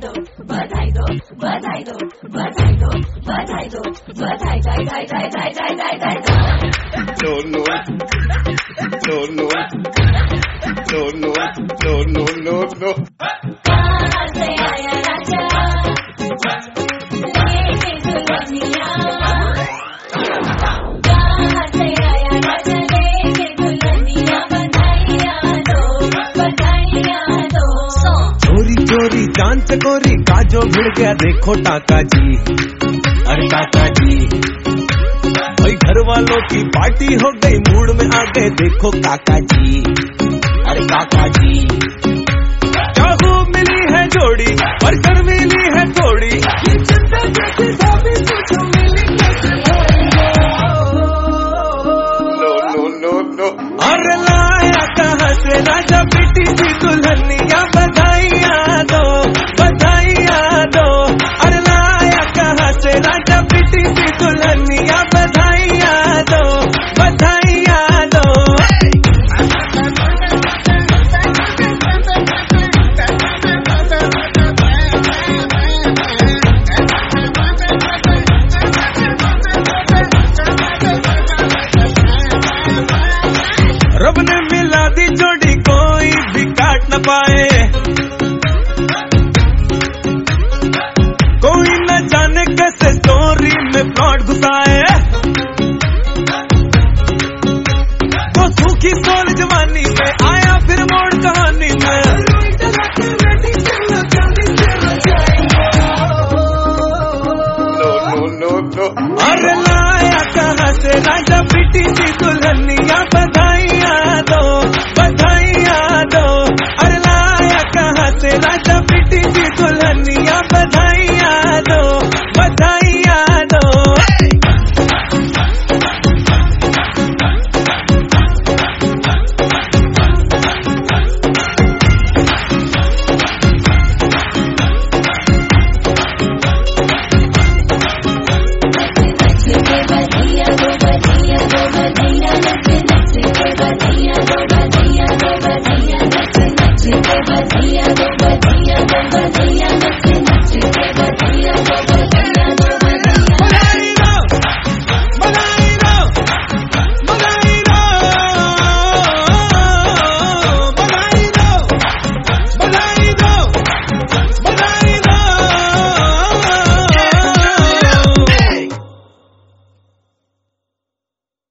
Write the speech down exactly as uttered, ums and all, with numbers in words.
दो बधाई दो बधाई दो बधाई दो बधाई दो बधाई धाई धाई धाई धाई धाई धाई धाई No no no no no no no no no no कहाँ से आया राजा लेके दुल्हनिया कहाँ से आया राजा लेके दुल्हनिया बधाइयाँ दो बधाइयाँ दो चोरी चोरी चांद चकोरी काजो भिड़ गया देखो टाका जी अरे टाका जी भाई घर वालों की पार्टी हो गई मूड में आ गए देखो काका जी अरे काका जी क्या खूब मिली है जोड़ी पर कर मिली है थोड़ी no no no no अरे लाया कहाँ से राजा बेटी सी दुल्हनिया बधाइयाँ दो बधाइयाँ दो अरे लाया कहाँ से राजा बेटी सी दुल्हनिया बधाइयाँ दो बधाइयाँ दो रब ने मिला दी जोड़ी कोई भी काट न पाए कोई न जाने कैसे स्टोरी में प्लॉट घुसाए